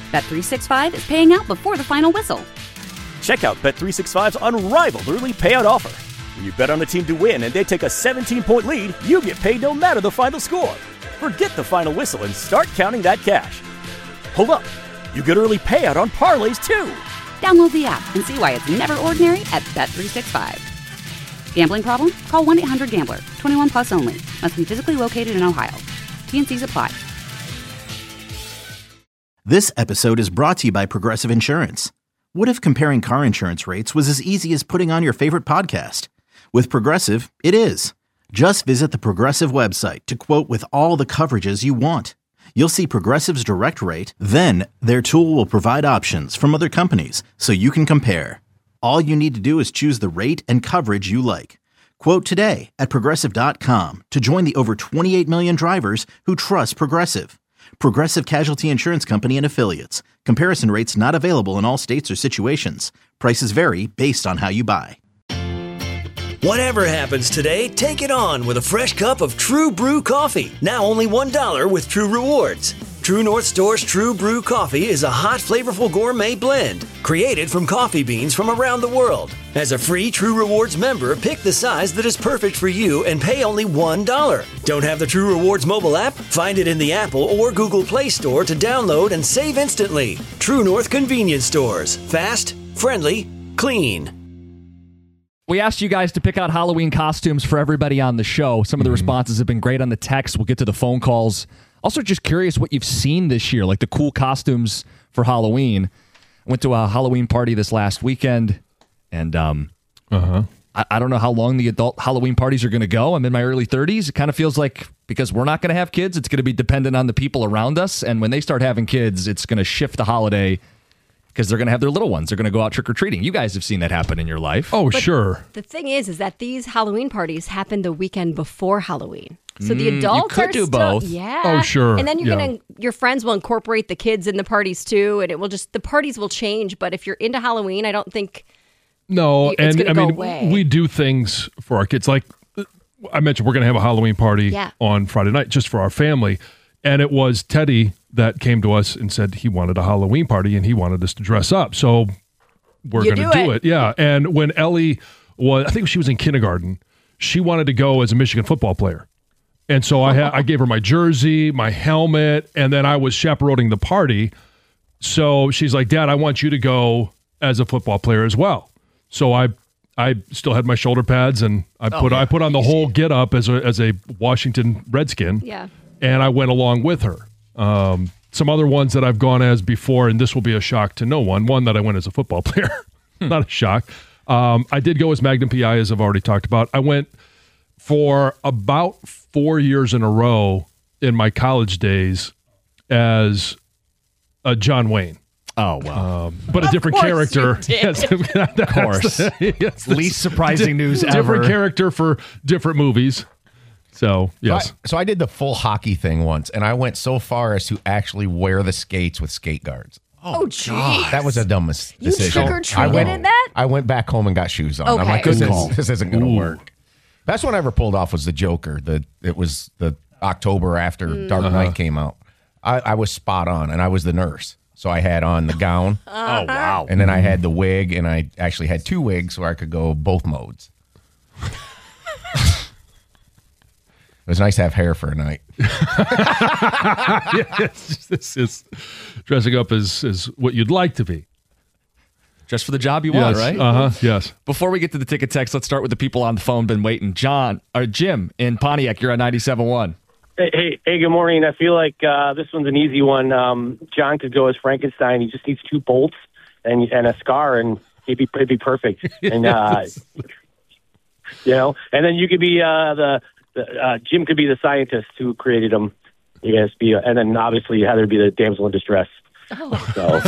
Bet365 is paying out before the final whistle. Check out Bet365's unrivaled early payout offer. When you bet on a team to win and they take a 17-point lead, you get paid no matter the final score. Forget the final whistle and start counting that cash. Hold up. You get early payout on parlays, too. Download the app and see why it's never ordinary at Bet365. Gambling problem? Call 1-800-GAMBLER. 21 plus only. Must be physically located in Ohio. T&Cs apply. This episode is brought to you by Progressive Insurance. What if comparing car insurance rates was as easy as putting on your favorite podcast? With Progressive, it is. Just visit the Progressive website to quote with all the coverages you want. You'll see Progressive's direct rate, then their tool will provide options from other companies so you can compare. All you need to do is choose the rate and coverage you like. Quote today at Progressive.com to join the over 28 million drivers who trust Progressive. Progressive Casualty Insurance Company and Affiliates. Comparison rates not available in all states or situations. Prices vary based on how you buy. Whatever happens today, take it on with a fresh cup of True Brew coffee. Now only $1 with True Rewards. True North Store's True Brew coffee is a hot, flavorful gourmet blend created from coffee beans from around the world. As a free True Rewards member, pick the size that is perfect for you and pay only $1. Don't have the True Rewards mobile app? Find it in the Apple or Google Play Store to download and save instantly. True North Convenience Stores. Fast, friendly, clean. We asked you guys to pick out Halloween costumes for everybody on the show. Some of the responses have been great on the text. We'll get to the phone calls. Also, just curious what you've seen this year, like the cool costumes for Halloween. I went to a Halloween party this last weekend, and I don't know how long the adult Halloween parties are going to go. I'm in my early 30s. It kind of feels like because we're not going to have kids, it's going to be dependent on the people around us. And when they start having kids, it's going to shift the holiday because they're going to have their little ones. They're going to go out trick-or-treating. You guys have seen that happen in your life. Oh, but sure. The thing is that these Halloween parties happen the weekend before Halloween. So the adults you could do both. Yeah. Oh, sure. And then your friends will incorporate the kids in the parties too, and it will the parties will change. But if you're into Halloween, I don't think it's going to go away. We do things for our kids. Like I mentioned, we're going to have a Halloween party on Friday night just for our family. And it was Teddy that came to us and said he wanted a Halloween party and he wanted us to dress up. So we're going to do it. Yeah. And when Ellie I think she was in kindergarten, she wanted to go as a Michigan football player. And so I gave her my jersey, my helmet, and then I was chaperoning the party. So she's like, Dad, I want you to go as a football player as well. So I still had my shoulder pads and I put on the whole get up as a Washington Redskin. Yeah. And I went along with her. Some other ones that I've gone as before, and this will be a shock to no one. One that I went as a football player. Not a shock. I did go as Magnum PI, as I've already talked about. I went for about 4 years in a row in my college days as a John Wayne. Oh, wow. But a different character. Yes, of course. Yes, least surprising news ever. Different character for different movies. So, yes. So I did the full hockey thing once, and I went so far as to actually wear the skates with skate guards. Oh, geez. That was a dumb decision. You trick-or-treated in that? I went back home and got shoes on. Okay. I'm like, this isn't going to work. Best one I ever pulled off was the Joker. It was the October after Dark Knight came out. I was spot on, and I was the nurse. So I had on the gown. Oh, wow. And then I had the wig, and I actually had 2 wigs so I could go both modes. It was nice to have hair for a night. This is dressing up as what you'd like to be. Just for the job you want, right? Yes. Before we get to the ticket text, let's start with the people on the phone been waiting. Jim in Pontiac, you're on 97.1. Hey, good morning. I feel like this one's an easy one. John could go as Frankenstein. He just needs 2 bolts and a scar, and it'd be perfect. And and then you could be Jim could be the scientist who created him. You guys be, and then obviously Heather would be the damsel in distress. Oh. So.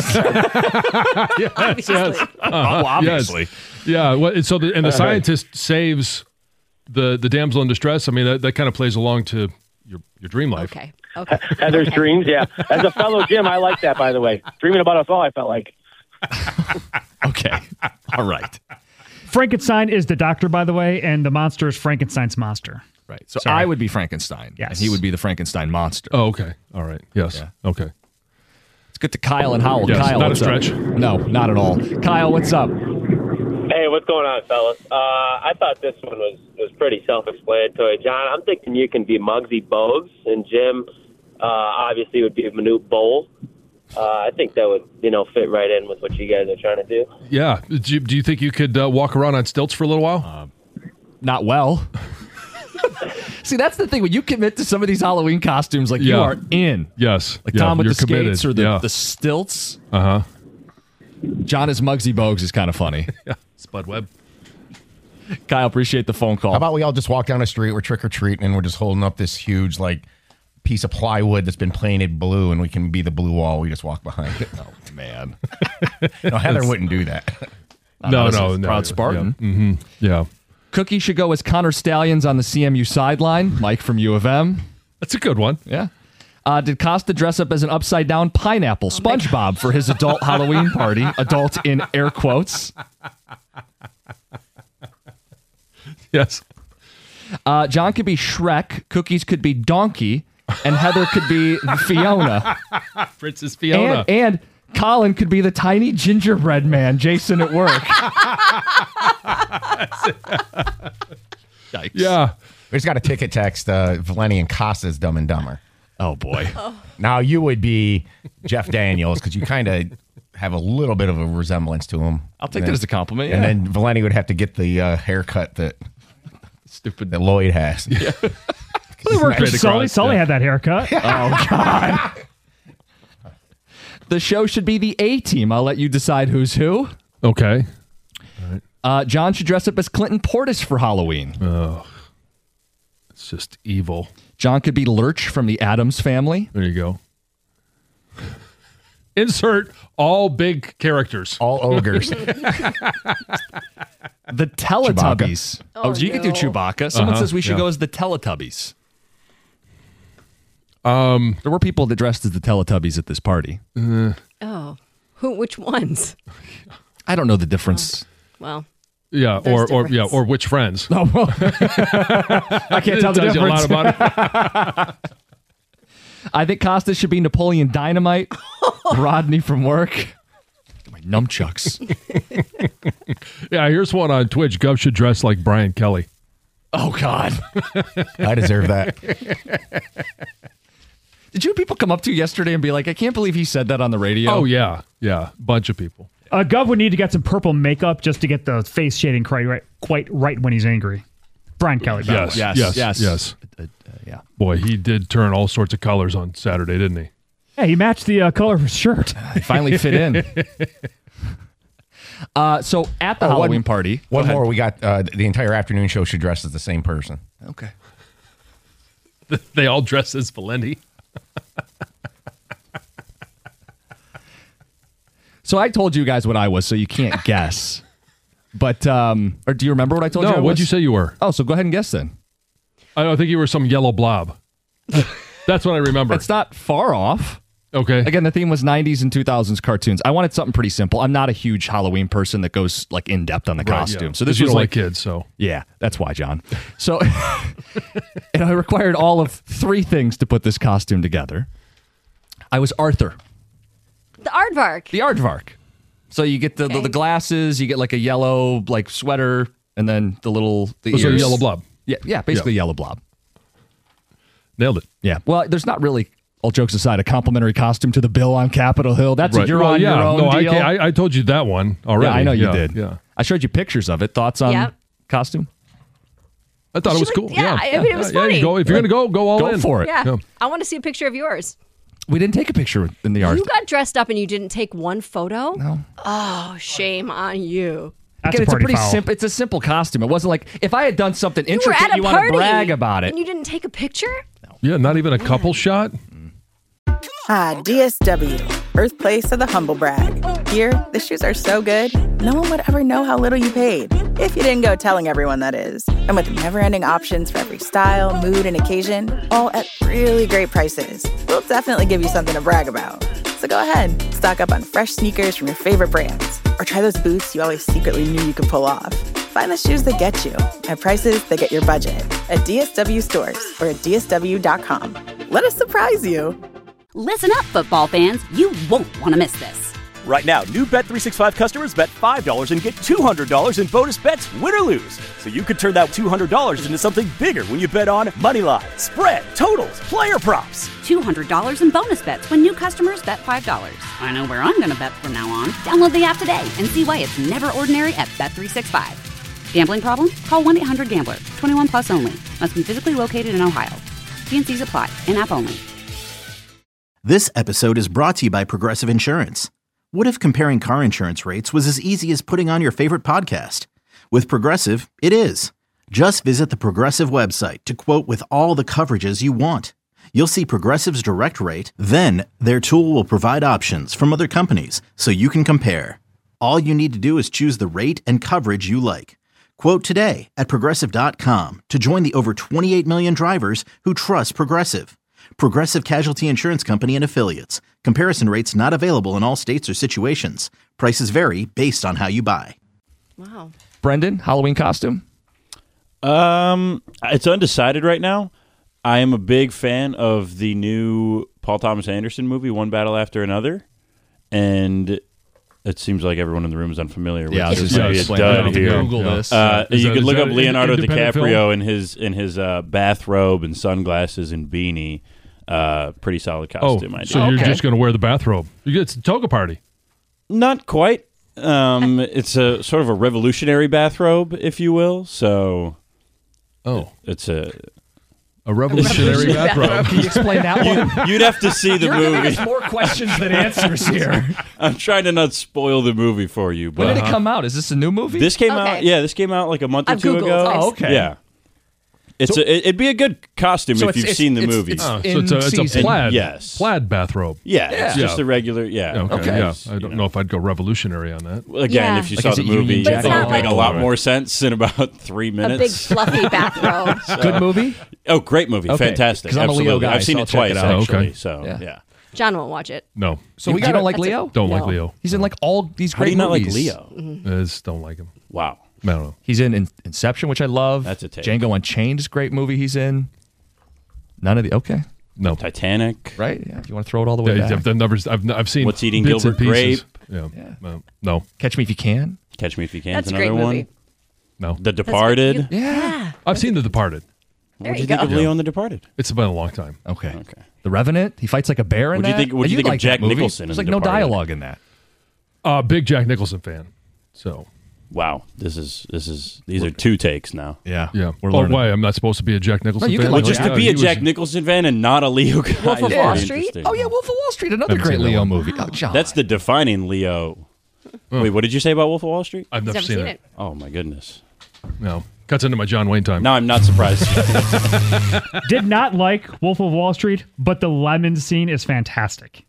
Yes. Obviously. Yes. Yeah. Well, the scientist saves the damsel in distress. I mean, that kind of plays along to your dream life. Okay. Heather's dreams, yeah. As a fellow Jim, I like that, by the way. Dreaming about us all, I felt like. Okay. All right. Frankenstein is the doctor, by the way, and the monster is Frankenstein's monster. Right. So I would be Frankenstein. Yes. And he would be the Frankenstein monster. Oh, okay. All right. Yes. Yeah. Okay. Get to Kyle and Howell. Yes, Kyle, not a what's stretch. up? No, not at all. Kyle, what's up? Hey, what's going on, fellas? I thought this one was pretty self-explanatory. John, I'm thinking you can be Muggsy Bogues, and Jim obviously would be Manute Bol. I think that would, fit right in with what you guys are trying to do. Yeah. Do you think you could walk around on stilts for a little while? Not well. See, that's the thing. When you commit to some of these Halloween costumes, you are in. Yes. Like Tom with the committed. skates or the stilts. Uh-huh. John as Muggsy Bogues is kind of funny. Yeah. Spud Webb. Kyle, appreciate the phone call. How about we all just walk down the street, we're trick-or-treating, and we're just holding up this huge, piece of plywood that's been painted blue, and we can be the blue wall. We just walk behind it. Oh, man. No, Heather wouldn't do that. No. Proud Spartan. Yeah. Mm-hmm. Yeah. Cookie should go as Connor Stallions on the CMU sideline. Mike from U of M. That's a good one. Yeah. Did Costa dress up as an upside-down pineapple SpongeBob for his adult Halloween party? Adult in air quotes. Yes. John could be Shrek. Cookies could be Donkey. And Heather could be Fiona. Princess Fiona. And Colin could be the tiny gingerbread man, Jason at work. Yikes. Yeah. We just got a ticket text, Valeni and Costa's Dumb and Dumber. Oh, boy. Now, you would be Jeff Daniels because you kind of have a little bit of a resemblance to him. I'll take that as a compliment, yeah. And then Valeni would have to get the haircut that Lloyd has. Yeah. Well, it worked with Sully. Sully had that haircut. Oh, God. The show should be the A-team. I'll let you decide who's who. Okay. All right. John should dress up as Clinton Portis for Halloween. Oh, it's just evil. John could be Lurch from the Addams Family. There you go. Insert all big characters. All ogres. The Teletubbies. Oh, You could do Chewbacca. Someone says we should go as the Teletubbies. There were people that dressed as the Teletubbies at this party. Oh. Which ones? I don't know the difference. Well. Yeah, or which friends? Oh, well. I can't tell the difference. You a lot about it. I think Costa should be Napoleon Dynamite. Rodney from work. My nunchucks. Yeah, here's one on Twitch. Gov should dress like Brian Kelly. Oh, God. I deserve that. Did you people come up to you yesterday and be like, I can't believe he said that on the radio? Oh, yeah. Yeah. Bunch of people. Gov would need to get some purple makeup just to get the face shading quite right when he's angry. Brian Kelly. Yes. Yeah. Boy, he did turn all sorts of colors on Saturday, didn't he? Yeah, he matched the color of his shirt. He finally fit in. So at the Halloween party. One more. We got the entire afternoon show should dress as the same person. Okay. They all dress as Valenti. So I told you guys what I was, so you can't guess. But, or do you remember what I told you? No, what'd you say you were? Oh, so go ahead and guess then. I think you were some yellow blob. That's what I remember. It's not far off. Okay. Again, the theme was 90s and 2000s cartoons. I wanted something pretty simple. I'm not a huge Halloween person that goes in depth on the costume. Yeah. So this you was don't like kids, so. Yeah, that's why, John. So and I required all of 3 things to put this costume together. I was Arthur. The Aardvark. The Aardvark. So you get the glasses, you get like a yellow sweater, and then the ears. So a yellow blob. Yeah, basically yellow blob. Nailed it. Yeah. Well, there's not really, all jokes aside, a complimentary costume to the bill on Capitol Hill. That's right. You're on your own deal. I told you that one already. Yeah, I know you did. Yeah. I showed you pictures of it. Thoughts on costume? I thought it was cool. Yeah, I mean, it was funny. If you're going to go all in. Go for it. Yeah. I want to see a picture of yours. We didn't take a picture in the art. You got dressed up and you didn't take one photo? No. Oh, shame on you. That's Again, a pretty simple. It's a simple costume. It wasn't like if I had done something You were intricate, at a you want party to brag about it. and you didn't take a picture? Yeah, not even a couple shot. Hi, DSW, birthplace of the humble brag. Here, the shoes are so good, no one would ever know how little you paid. If you didn't go telling everyone, that is. And with never-ending options for every style, mood, and occasion, all at really great prices, we'll definitely give you something to brag about. So go ahead, stock up on fresh sneakers from your favorite brands, or try those boots you always secretly knew you could pull off. Find the shoes that get you at prices that get your budget at DSW stores or at DSW.com. Let us surprise you. Listen up, football fans. You won't want to miss this. Right now, new Bet365 customers bet $5 and get $200 in bonus bets, win or lose. So you could turn that $200 into something bigger when you bet on Moneyline, spread, totals, player props. $200 in bonus bets when new customers bet $5. I know where I'm going to bet from now on. Download the app today and see why it's never ordinary at Bet365. Gambling problem? Call 1-800-GAMBLER. 21 plus only. Must be physically located in Ohio. T&Cs apply. In-app only. This episode is brought to you by Progressive Insurance. What if comparing car insurance rates was as easy as putting on your favorite podcast? With Progressive, it is. Just visit the Progressive website to quote with all the coverages you want. You'll see Progressive's direct rate, then their tool will provide options from other companies so you can compare. All you need to do is choose the rate and coverage you like. Quote today at Progressive.com to join the over 28 million drivers who trust Progressive. Progressive Casualty Insurance Company and Affiliates. Comparison rates not available in all states or situations. Prices vary based on how you buy. Wow. Brendan, Halloween costume? It's undecided right now. I am a big fan of the new Paul Thomas Anderson movie, One Battle After Another. And it seems like everyone in the room is unfamiliar with this. This is Be a dud here. Google this. You could look up Leonardo DiCaprio film? in his bathrobe and sunglasses and beanie. Pretty solid costume. So you're just going to wear the bathrobe? It's a toga party. Not quite. It's a sort of a revolutionary bathrobe, if you will. So, it's a revolutionary bathrobe. Can you explain that one? You'd have to see the You're movie. giving us more questions than answers here. I'm trying to not spoil the movie for you. But When did it come out? Is this a new movie? This came out. Yeah, this came out like a month or two Googled. ago. Oh, okay. Yeah. It'd be a good costume So if you've seen the movie. So it's a plaid, Yes. plaid bathrobe. Yeah, it's just a regular. Yeah. Okay. Yeah. I don't know if I'd go revolutionary on that. Well, again, if you Like, saw is the it Union movie, Jack? I think it would make a lot Oh, more sense in about 3 A minutes. big fluffy bathrobe. Good movie? Oh, great movie. Okay. Fantastic. 'Cause I'm a Leo Absolutely. guy, I've seen so it I'll check twice, it out. actually. Okay. So, Yeah. yeah. John won't watch it. No. So You you don't like that's Leo? Don't like No. Leo. He's in like all these How do great you not like movies. Leo? I just don't like him. Wow. I don't know. He's in Inception, which I love. That's a take. Django Unchained is a great movie he's in. None of the okay, No. Titanic. right? Yeah, if you want to throw it all the way Yeah, back. I've seen What's Eating bits and Gilbert pieces. Grape? Yeah. No. Catch Me If You Can. Catch Me If You Can. That's a another great one. movie. No. The Departed. Yeah. I've seen The Departed. There What do you you think go. of Leo in The Departed? It's been a long time. Okay. Okay. The Revenant. He fights like a bear in What'd you that. think- what'd you think of like Jack that movie. Nicholson in There's The like no Departed? dialogue in that. Big Jack Nicholson fan. So Wow. These are two takes now. Yeah. yeah. We're Oh, learning. why? I'm not supposed to be a Jack Nicholson you fan? can Well, like just that. to be he a was- Jack Nicholson fan and not a Leo guy. Wolf of is Wall very Street? interesting. Oh yeah, Wolf of Wall Street, another Haven't great seen that Leo one. movie. Oh, John. That's the defining Leo. Wait, what did you say about Wolf of Wall Street? I've never Never seen seen it. it. Oh my goodness. No. Cuts into my John Wayne time. Now I'm not surprised. Did not like Wolf of Wall Street, but the lemon scene is fantastic.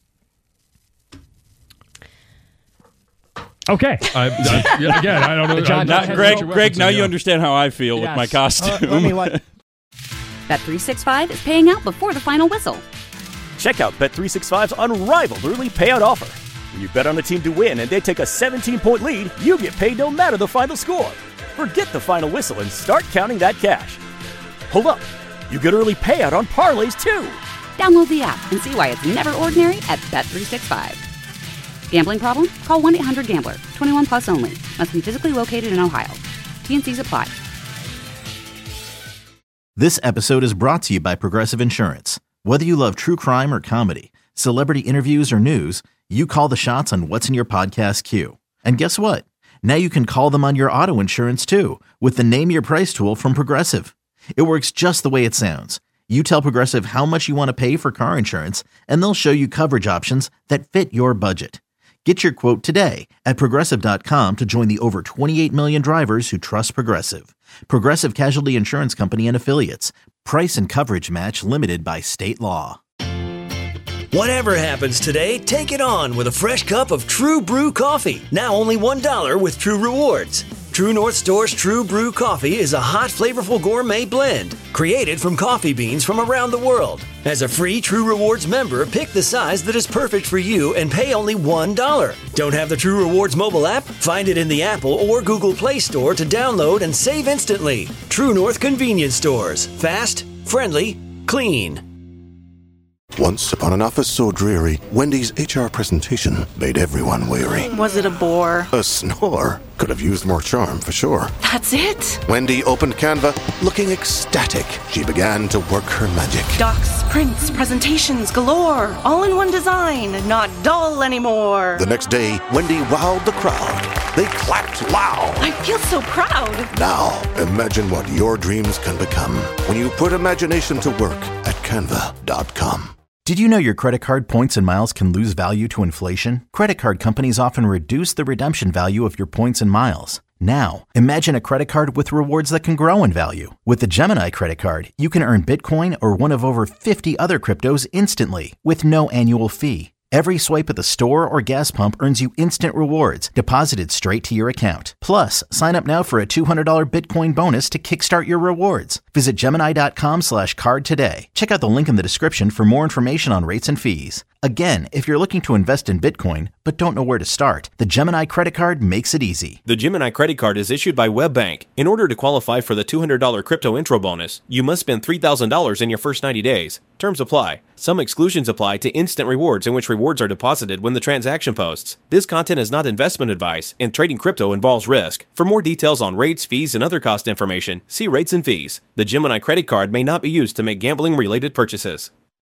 Okay. Again, I don't know. John, Not Has Greg. no Greg, now referencing, you understand how I feel with Yes. my costume. Bet365 is paying out before the final whistle. Check out Bet365's unrivaled early payout offer. When you bet on a team to win and they take a 17-point lead, you get paid no matter the final score. Forget the final whistle and start counting that cash. Hold up. You get early payout on parlays too. Download the app and see why it's never ordinary at Bet365. Gambling problem? Call 1-800-GAMBLER. 21 plus only. Must be physically located in Ohio. T&Cs apply. This episode is brought to you by Progressive Insurance. Whether you love true crime or comedy, celebrity interviews or news, you call the shots on what's in your podcast queue. And guess what? Now you can call them on your auto insurance too with the Name Your Price tool from Progressive. It works just the way it sounds. You tell Progressive how much you want to pay for car insurance, and they'll show you coverage options that fit your budget. Get your quote today at Progressive.com to join the over 28 million drivers who trust Progressive. Progressive Casualty Insurance Company and Affiliates. Price and coverage match limited by state law. Whatever happens today, take it on with a fresh cup of True Brew coffee. Now only $1 with True Rewards. True North Store's True Brew coffee is a hot, flavorful gourmet blend created from coffee beans from around the world. As a free True Rewards member, pick the size that is perfect for you and pay only $1. Don't have the True Rewards mobile app? Find it in the Apple or Google Play Store to download and save instantly. True North Convenience Stores. Fast, friendly, clean. Once upon an office so dreary, Wendy's HR presentation made everyone weary. Was it a bore? A snore. Could have used more charm, for sure. That's it? Wendy opened Canva, looking ecstatic. She began to work her magic. Docs, prints, presentations galore. All in one design, not dull anymore. The next day, Wendy wowed the crowd. They clapped loud. I feel so proud. Now, imagine what your dreams can become when you put imagination to work at Canva.com. Did you know your credit card points and miles can lose value to inflation? Credit card companies often reduce the redemption value of your points and miles. Now, imagine a credit card with rewards that can grow in value. With the Gemini credit card, you can earn Bitcoin or one of over 50 other cryptos instantly with no annual fee. Every swipe at the store or gas pump earns you instant rewards deposited straight to your account. Plus, sign up now for a $200 Bitcoin bonus to kickstart your rewards. Visit Gemini.com/card today. Check out the link in the description for more information on rates and fees. Again, if you're looking to invest in Bitcoin but don't know where to start, the Gemini credit card makes it easy. The Gemini credit card is issued by WebBank. In order to qualify for the $200 crypto intro bonus, you must spend $3,000 in your first 90 days. Terms apply. Some exclusions apply to instant rewards in which rewards are deposited when the transaction posts. This content is not investment advice, and trading crypto involves risk. For more details on rates, fees, and other cost information, see rates and fees. The Gemini credit card may not be used to make gambling-related purchases.